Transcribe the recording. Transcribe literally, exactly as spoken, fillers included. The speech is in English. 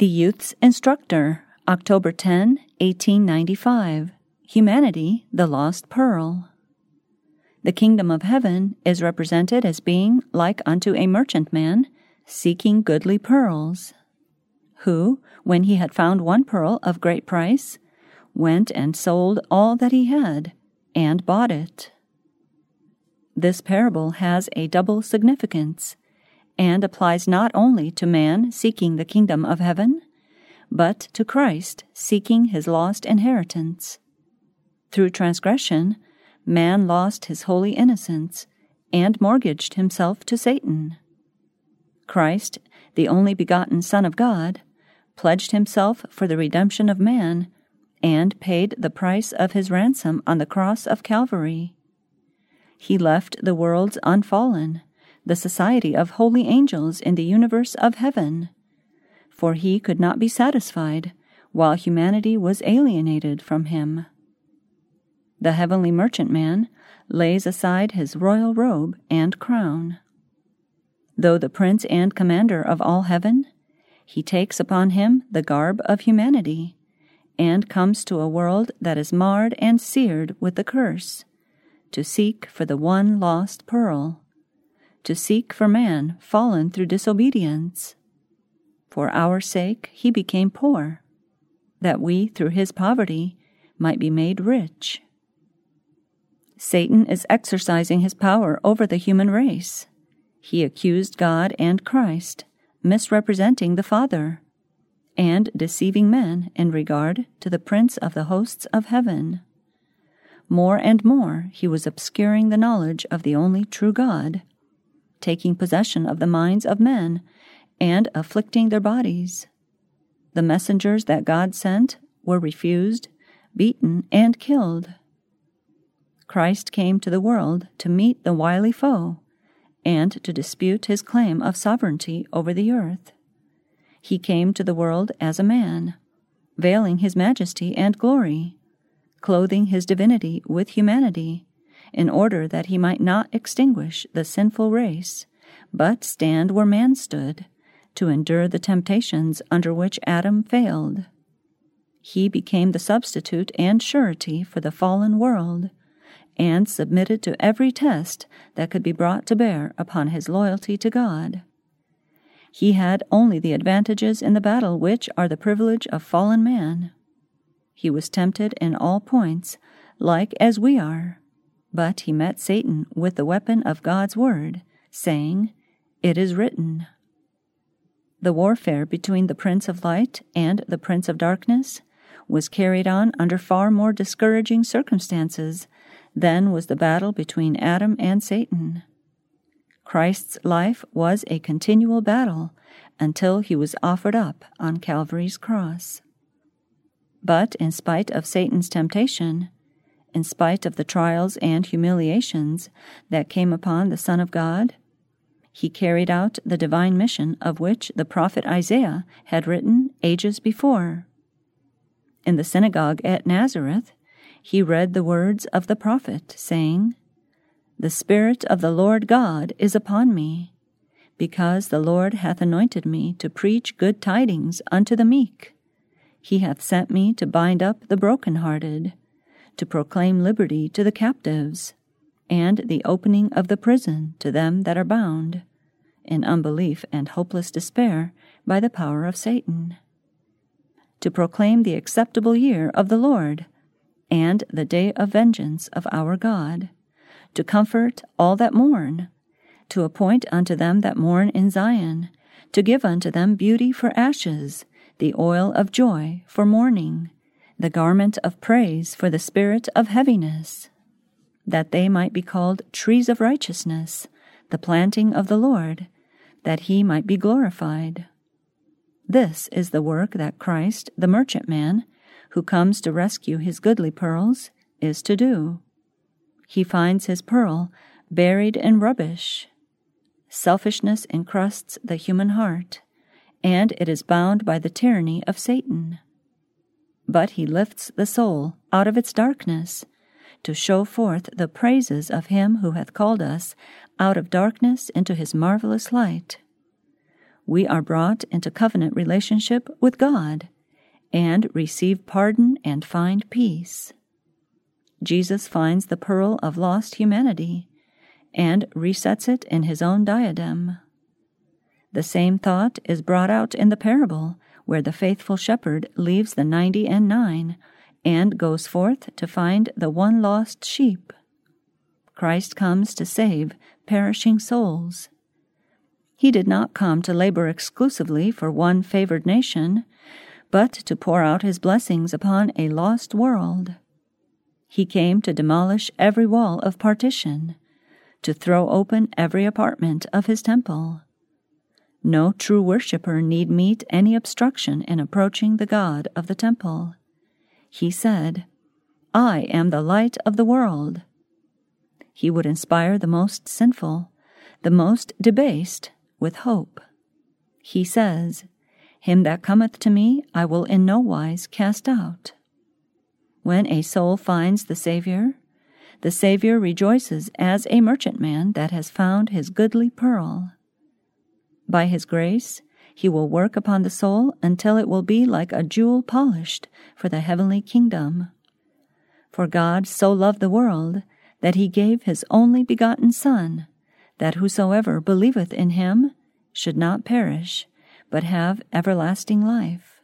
The Youth's Instructor, October tenth, eighteen ninety-five. Humanity, the Lost Pearl. The kingdom of heaven is represented as being like unto a merchantman seeking goodly pearls, who, when he had found one pearl of great price, went and sold all that he had, and bought it. This parable has a double significance, and applies not only to man seeking the kingdom of heaven, but to Christ seeking his lost inheritance. Through transgression, man lost his holy innocence and mortgaged himself to Satan. Christ, the only begotten Son of God, pledged himself for the redemption of man and paid the price of his ransom on the cross of Calvary. He left the worlds unfallen, the society of holy angels in the universe of heaven, for he could not be satisfied while humanity was alienated from him. The heavenly merchantman lays aside his royal robe and crown. Though the prince and commander of all heaven, he takes upon him the garb of humanity, and comes to a world that is marred and seared with the curse, to seek for the one lost pearl, to seek for man fallen through disobedience. For our sake he became poor, that we through his poverty might be made rich. Satan is exercising his power over the human race. He accused God and Christ, misrepresenting the Father, and deceiving men in regard to the Prince of the hosts of heaven. More and more he was obscuring the knowledge of the only true God, taking possession of the minds of men and afflicting their bodies. The messengers that God sent were refused, beaten, and killed. Christ came to the world to meet the wily foe and to dispute his claim of sovereignty over the earth. He came to the world as a man, veiling his majesty and glory, clothing his divinity with humanity, in order that he might not extinguish the sinful race, but stand where man stood, to endure the temptations under which Adam failed. He became the substitute and surety for the fallen world, and submitted to every test that could be brought to bear upon his loyalty to God. He had only the advantages in the battle which are the privilege of fallen man. He was tempted in all points, like as we are, but he met Satan with the weapon of God's word, saying, "It is written." The warfare between the Prince of Light and the Prince of Darkness was carried on under far more discouraging circumstances than was the battle between Adam and Satan. Christ's life was a continual battle until he was offered up on Calvary's cross. But in spite of Satan's temptation, in spite of the trials and humiliations that came upon the Son of God, he carried out the divine mission of which the prophet Isaiah had written ages before. In the synagogue at Nazareth, he read the words of the prophet, saying, "The Spirit of the Lord God is upon me, because the Lord hath anointed me to preach good tidings unto the meek. He hath sent me to bind up the brokenhearted, to proclaim liberty to the captives, and the opening of the prison to them that are bound, in unbelief and hopeless despair by the power of Satan, to proclaim the acceptable year of the Lord, and the day of vengeance of our God, to comfort all that mourn, to appoint unto them that mourn in Zion, to give unto them beauty for ashes, the oil of joy for mourning, the garment of praise for the spirit of heaviness, that they might be called trees of righteousness, the planting of the Lord, that he might be glorified. This is the work that Christ, the merchantman, who comes to rescue his goodly pearls, is to do. He finds his pearl buried in rubbish. Selfishness encrusts the human heart, and it is bound by the tyranny of Satan. But he lifts the soul out of its darkness, to show forth the praises of him who hath called us out of darkness into his marvelous light. we are brought into covenant relationship with God and receive pardon and find peace. Jesus finds the pearl of lost humanity and resets it in his own diadem. The same thought is brought out in the parable where the faithful shepherd leaves the ninety and nine and goes forth to find the one lost sheep. Christ comes to save perishing souls. He did not come to labor exclusively for one favored nation, but to pour out his blessings upon a lost world. He came to demolish every wall of partition, to throw open every apartment of his temple. No true worshipper need meet any obstruction in approaching the God of the temple. He said, "I am the light of the world." He would inspire the most sinful, the most debased, with hope. He says, "Him that cometh to me I will in no wise cast out." When a soul finds the Savior, the Savior rejoices as a merchantman that has found his goodly pearl. By his grace, he will work upon the soul until it will be like a jewel polished for the heavenly kingdom. For God so loved the world that he gave his only begotten Son, that whosoever believeth in him should not perish, but have everlasting life.